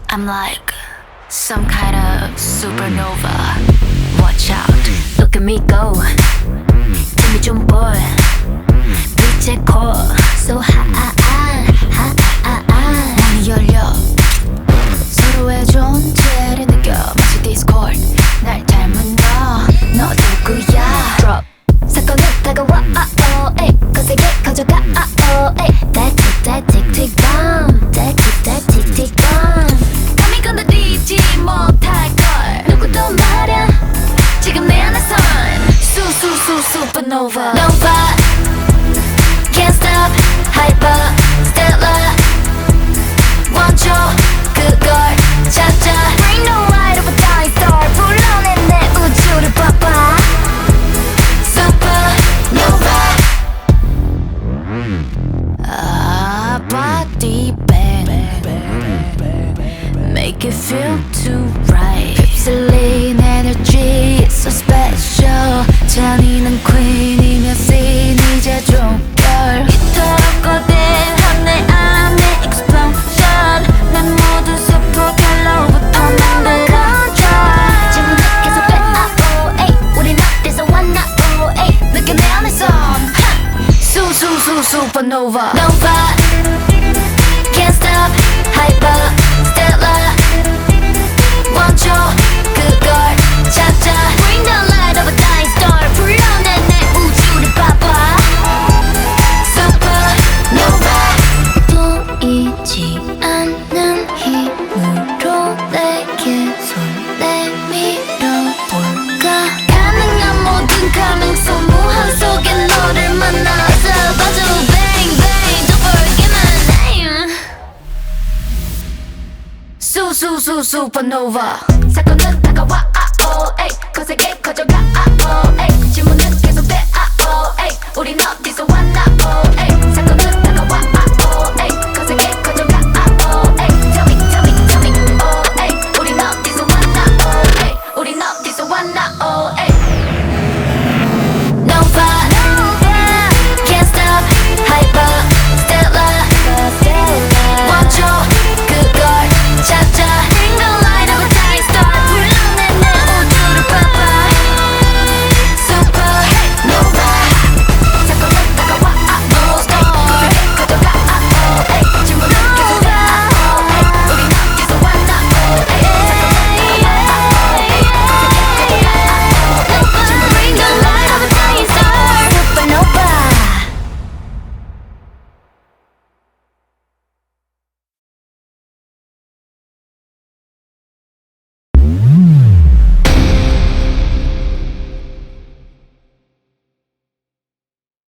I'm like some kind of supernova. Watch out, look at me go. 틈이 좀 보여. 빛의 core so high. 문이 열려. 서로의 존재를 느껴. 마치 디스코드. 날 닮은 너 누구야? Drop. 사건은 다가와. 거세게 커져가. that tick bomb. that tick bomb. 감히 건드리지 못할걸. 누구도 말야. 지금 내 안에선 supernova. Nova. Can't stop. Hyper. Stellar. 원초 그걸 찾아. Bring the light of a dying star. 불러내 내 우주를 봐봐. Supernova. Body bang. Make it feel too right. 휩쓸린 energy so special. 잔인한 queen이며 scene 이제 종결. 이토록 거대한 내 안에 explosion. 내 모든 세포 결로부터 만들어져. 지금 계속 돼. 우린 어디서 왔나. 느껴 내 안에선 supernova. Nova. Can't stop. Hyper. Stellar. 원초 그걸 찾아. Bring the light of a dying star. 불러내 내 우주를 봐봐. Supernova. 보이지 않는 힘으로 내게 손 내밀어볼까. 가능한 모든 가능성 무한 속에 너를 만나서 봐줘. Bang bang don't forget my name. supernova. 사건은 다가와.